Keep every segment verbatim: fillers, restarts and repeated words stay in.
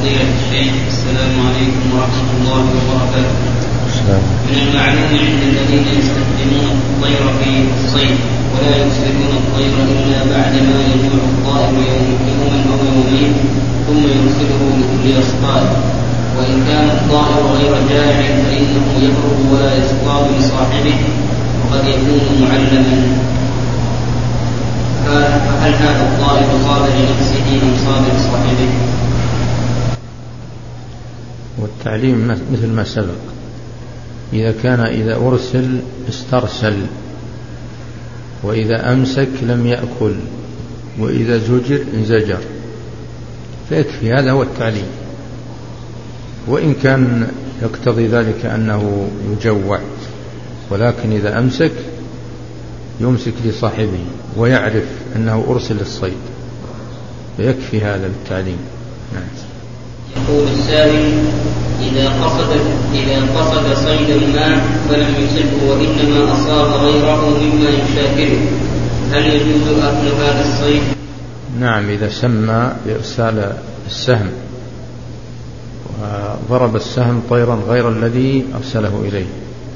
فضيلة الشيخ، السلام عليكم ورحمة الله وبركاته. من المعلوم عند الذين يستخدمون الطير في الصيد ولا يرسلون الطير إلا بعدما يجوع الطائر يوما أو يومين ثم يرسله لكل يصطاد، وإن كان الطائر غير جائع فإنه يهرب ولا يصطاد لصاحبه وقد يكون معلما، فهل هذا الطائر صاد لنفسه أم صاد لصاحبه؟ والتعليم مثل ما سبق، إذا كان إذا أرسل استرسل، وإذا أمسك لم يأكل، وإذا زجر انزجر، فيكفي، هذا هو التعليم. وإن كان يقتضي ذلك أنه يجوع، ولكن إذا أمسك يمسك لصاحبه ويعرف أنه أرسل للصيد، فيكفي هذا التعليم. نعم. يقول السائل: إذا قصد إذا قصد صيد الماء فلم يصبه وإنما أصاب غيره مما يشاكله، هل يجوز أكل هذا الصيد؟ نعم، إذا سمى بإرسال السهم وضرب السهم طيرا غير الذي أرسله إليه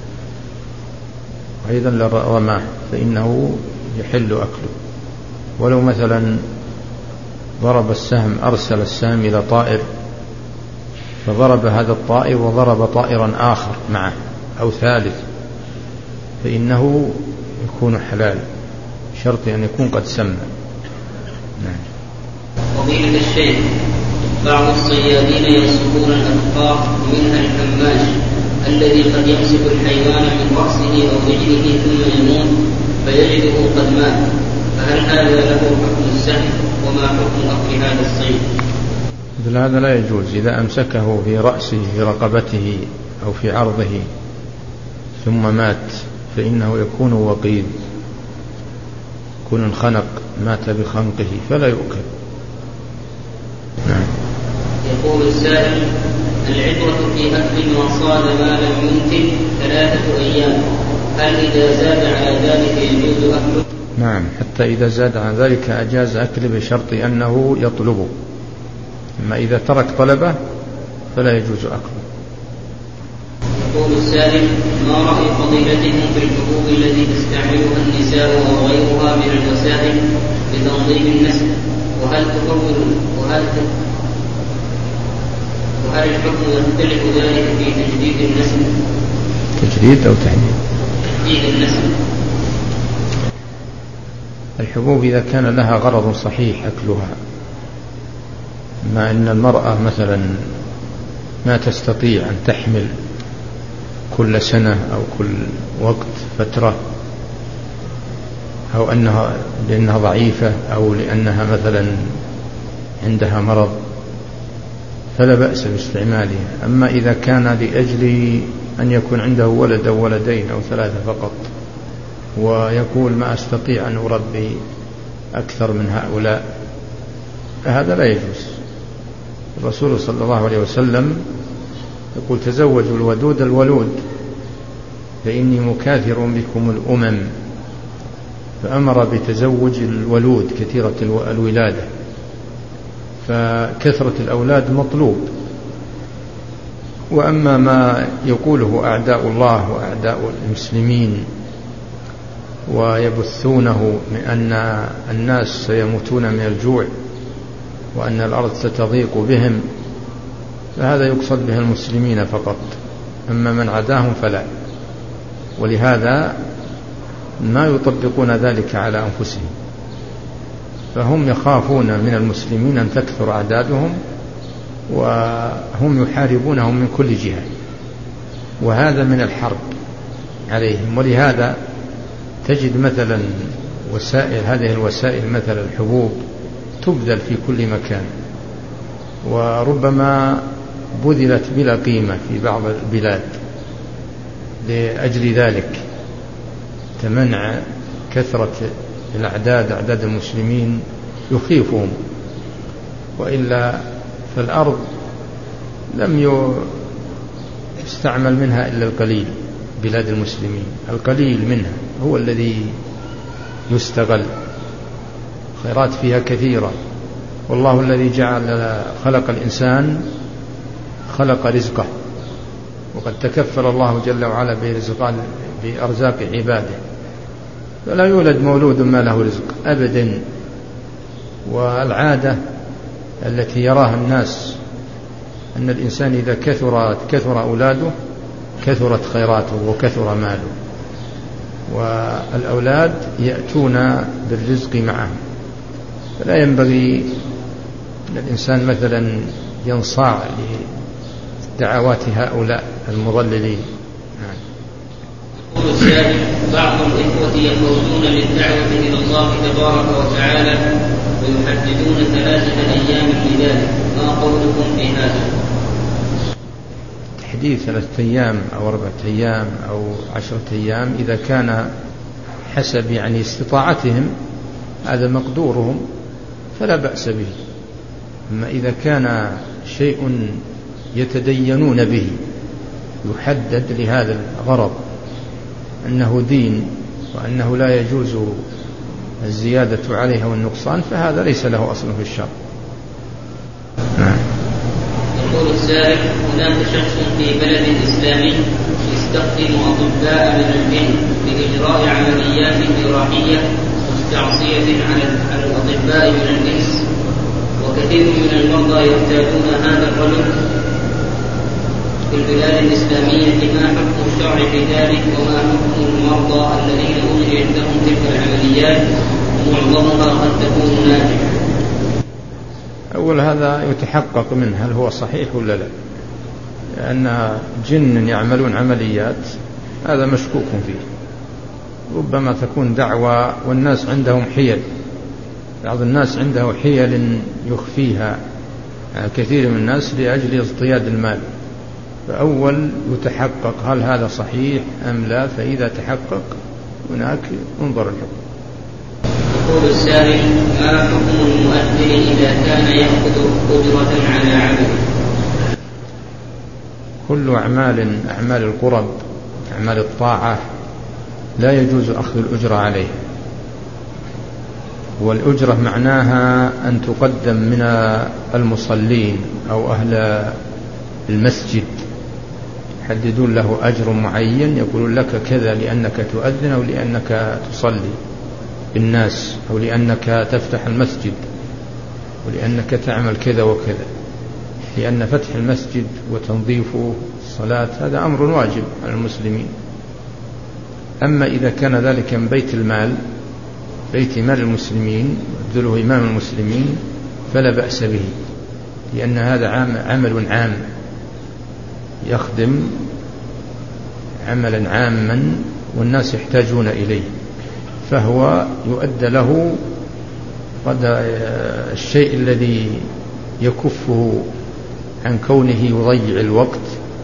أيضا لرماه فإنه يحل أكله. ولو مثلا ضرب السهم أرسل السهم إلى طائر فضرب هذا الطائر وضرب طائرا آخر معه أو ثالث، فإنه يكون حلال، شرط أن يكون قد سمى. نعم. فضيلة الشيخ، بعض الصيادين يصفون الأفكار منها الكماش الذي قد يمسك الحيوان من رأسه أو رجله ثم يموت فيجده قد مات، فهل هذا له حكم السهم؟ وما حكم أكل هذا الصيد؟ مثل هذا لا يجوز. إذا أمسكه في رأسه في رقبته أو في عرضه ثم مات فإنه يكون وقيد، يكون انخنق، مات بخنقه فلا يؤكل. نعم. يقول السائل: العبرة في أكل ما صاد ما لم ينتج ثلاثة أيام، هل إذا زاد على ذلك يجوز أكله؟ نعم، حتى إذا زاد على ذلك أجاز أكله بشرط أنه يطلبه، أما إذا ترك طلبه فلا يجوز أكله. يقول السائل: ما رأي فضيلتكم في الحبوب التي تستعملها النساء أو غيرها من الوسائل لتنظيم النسل، وهل تفضل وهل وهل الحكم يختلف ذلك في تجديد النسل؟ تجديد أو تحديد؟ تجديد النسل. الحبوب إذا كان لها غرض صحيح أكلها، ما أن المرأة مثلا ما تستطيع أن تحمل كل سنة أو كل وقت فترة، أو أنها لأنها ضعيفة أو لأنها مثلا عندها مرض، فلا بأس باستعمالها. أما إذا كان لأجل أن يكون عنده ولد أو ولدين أو ثلاثة فقط ويقول ما أستطيع أن أربي أكثر من هؤلاء، فهذا لا يجوز. الرسول صلى الله عليه وسلم يقول: تزوجوا الودود الولود فإني مكاثر بكم الأمم، فأمر بتزوج الولود كثيرة الولادة، فكثرة الأولاد مطلوب. وأما ما يقوله أعداء الله وأعداء المسلمين ويبثونه من أن الناس سيموتون من الجوع وأن الأرض ستضيق بهم، فهذا يقصد به المسلمين فقط، أما من عداهم فلا. ولهذا ما يطبقون ذلك على أنفسهم، فهم يخافون من المسلمين أن تكثر أعدادهم وهم يحاربونهم من كل جهة، وهذا من الحرب عليهم. ولهذا تجد مثلا وسائل هذه الوسائل مثل الحبوب تبذل في كل مكان، وربما بذلت بلا قيمة في بعض البلاد لأجل ذلك تمنع كثرة الأعداد أعداد المسلمين يخيفهم، وإلا فالأرض لم يستعمل منها إلا القليل. بلاد المسلمين القليل منها هو الذي يستغل، خيرات فيها كثيرة، والله الذي جعل خلق الإنسان خلق رزقه، وقد تكفل الله جل وعلا برزق بأرزاق عباده، فلا يولد مولود ما له رزق أبدا. والعادة التي يراها الناس أن الإنسان إذا كثرت كثر أولاده كثرت خيراته وكثر ماله، والأولاد يأتون بالرزق معهم، فلا ينبغي أن الإنسان مثلا ينصاع لدعوات هؤلاء المضللين. يقول السائل: بعض الإخوة يخرجون للدعوة إلى الله تبارك وتعالى ويحددون ثلاثة أيام لذلك، ما قولكم في هذا؟ تحديد ثلاثة أيام أو أربعة أيام أو عشرة أيام إذا كان حسب يعني استطاعتهم، هذا مقدورهم فلا بأس به. أما إذا كان شيء يتدينون به يحدد لهذا الغرض أنه دين وأنه لا يجوز الزيادة عليها والنقصان، فهذا ليس له أصل في الشرع. يقول السائل: هناك شخص في بلد إسلامي يستخدم أطباء من الجن لإجراء عمليات جراحية مستعصية على الأطباء من الإنس، وكثير من المرضى يحتاجون هذا الرجل في البلاد الإسلامية، ما حكم الشرع في ذلك؟ وما حكم المرضى الذين أجريت لهم تلك العمليات ومعظمها قد تكون ناجحة؟ أول هذا يتحقق منه هل هو صحيح ولا لا، لأن جن يعملون عمليات هذا مشكوك فيه، ربما تكون دعوة والناس عندهم حيل، بعض الناس عنده حيل يخفيها كثير من الناس لأجل اصطياد المال، فأول يتحقق هل هذا صحيح أم لا، فإذا تحقق هناك انظر له. يقول السائل: ما حكم المؤذن إذا كان يأخذ أجرة على عمله؟ كل أعمال أعمال القرب أعمال الطاعة لا يجوز أخذ الأجرة عليه، والأجرة معناها أن تقدم من المصلين أو أهل المسجد، يحددون له أجر معين، يقولون لك كذا لأنك تؤذن أو لأنك تصلي بالناس أو لأنك تفتح المسجد ولأنك تعمل كذا وكذا، لأن فتح المسجد وتنظيفه الصلاة هذا أمر واجب على المسلمين. أما إذا كان ذلك من بيت المال بيت مال المسلمين يبذله إمام المسلمين فلا بأس به، لأن هذا عمل عام يخدم عملا عاما والناس يحتاجون إليه، فهو يؤدى له قد الشيء الذي يكفه عن كونه يضيع الوقت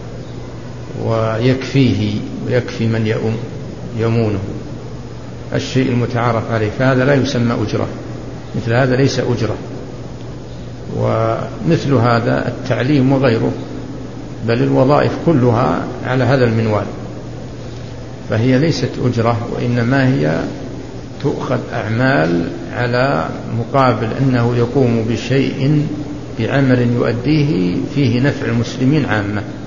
ويكفيه ويكفي من يؤم يمونه، الشيء المتعارف عليه، فهذا لا يسمى أجرة، مثل هذا ليس أجرة. ومثل هذا التعليم وغيره، بل الوظائف كلها على هذا المنوال، فهي ليست أجرة، وإنما هي تؤخذ أعمال على مقابل أنه يقوم بشيء بعمل يؤديه فيه نفع المسلمين عامة.